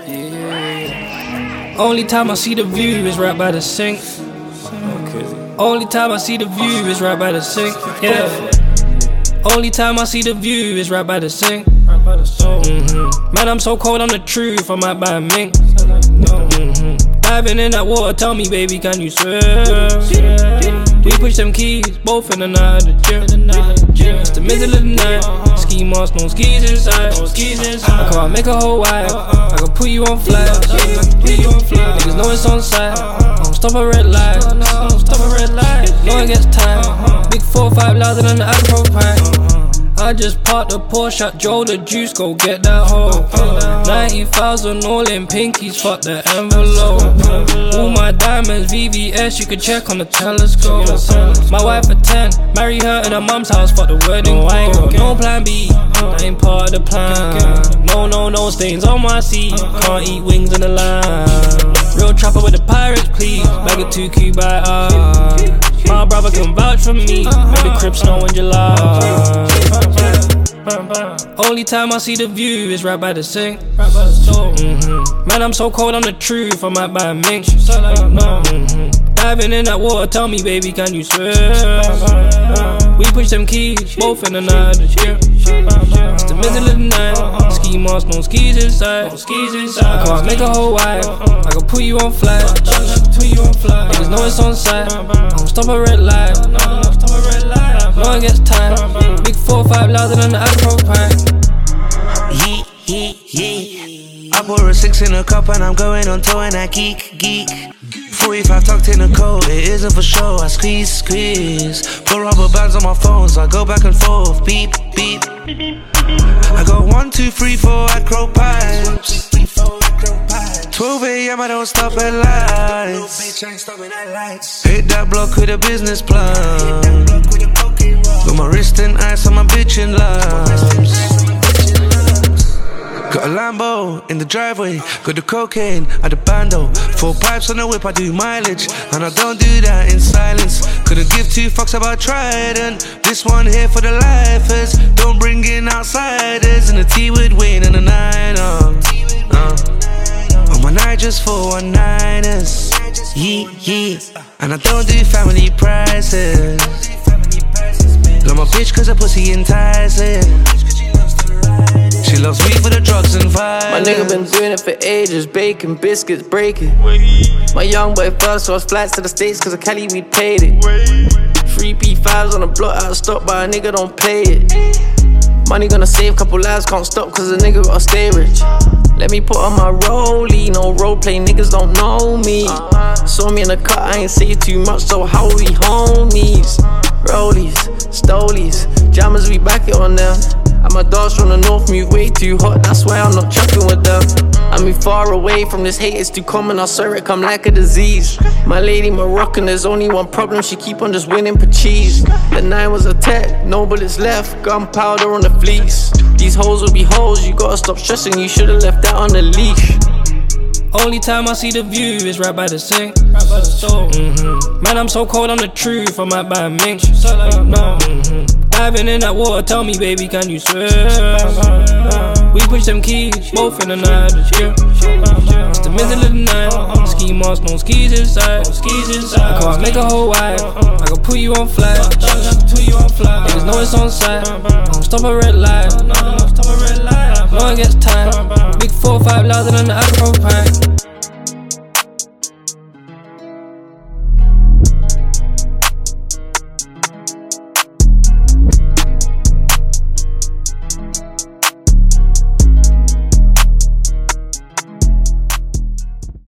Yeah. Only time I see the view is right by the sink. Only time I see the view is right by the sink. Yeah. Only time I see the view is right by the sink. Man, I'm so cold, I'm the truth. I might buy a mink. Diving in that water, tell me, baby, can you swim? We push them keys, both in the night of the gym. It's the middle of the night. Ski mask, no skis inside. I come out, make a whole wife. I can put you on flight. Niggas know it's on site. I don't stop a red light. No one gets tired. Big 4-5 louder than the Afro pipe. I just parked the Porsche at Joe the Juice, go get that hoe. 90,000 all in pinkies, fuck the envelope. All my diamonds, VVS, you can check on the telescope. My wife a 10, marry her in her mum's house, fuck the wedding. I ain't got no plan B, that ain't part of the plan. No stains on my seat, can't eat wings in the line. Real trapper with the pirates, please, bag of 2 cube by eye. My brother can vouch for me, make the crib snow in July. Only time I see the view is right by the sink. Man, I'm so cold, I'm the truth. I might buy a mink. Diving in that water, tell me, baby, can you swim? We push them keys, both in the night of the gym. It's the middle of the night. Ski mask, no skis inside. I can't make a whole wife. I can put you on flight. Niggas know it's on site. I don't stop a red light. No one gets tired. Big 4-5 louder than the Afro pipe. I pour a 6 in a cup and I'm going on tour and I geek. 45 tucked in a coat, it isn't for show. I squeeze. Put rubber bands on my phones, I go back and forth. Beep. I got 1, 2, 3, 4 acro pipes. 12 AM, I don't stop at lights. Hit that block with a business plan. Got my wrist in ice on my bitch in lives. Got a Lambo in the driveway, got the cocaine at the bando. 4 pipes on the whip, I do mileage, and I don't do that in silence. Couldn't give 2 fucks about Trident. This one here for the lifers. Don't bring in outsiders. And the T would win and the 9 on my night just for 1-9ers. And I don't do family prices. Love my bitch cause her pussy enticing. She loves me for the drugs and violence. My nigga been doing it for ages, baking, biscuits, breaking. My young boy first, so I was flights to the States cause of Cali we paid it. 3 P5s on the block out of stock, but a nigga don't play it. Money gonna save, couple lives can't stop cause a nigga gotta stay rich. Let me put on my rollie, no roleplay, niggas don't know me. Saw me in the cut, I ain't say too much, so how we homies? Rollies, stolies, jammers, we back it on them. And my dogs from the north move way too hot, that's why I'm not chucking with them. I move far away from this hate, it's too common, I saw it come like a disease. My lady Moroccan, there's only one problem, she keep on just winning for cheese. The 9 was a tech, no bullets left, gunpowder on the fleece. These hoes will be hoes, you gotta stop stressing, you should've left that on the leash. Only time I see the view is right by the sink. Man, I'm so cold, I'm the truth. I might buy a mink. Diving in that water, tell me, baby, can you swim? We push them keys, both in the night of the gym. It's the middle of the night. Ski mask, no skis inside. I can't make a whole wife. I can put you on flight. Niggas know it's on site. I don't stop a red light. No one gets tired. Big 4-5 louder than the Afro pipe.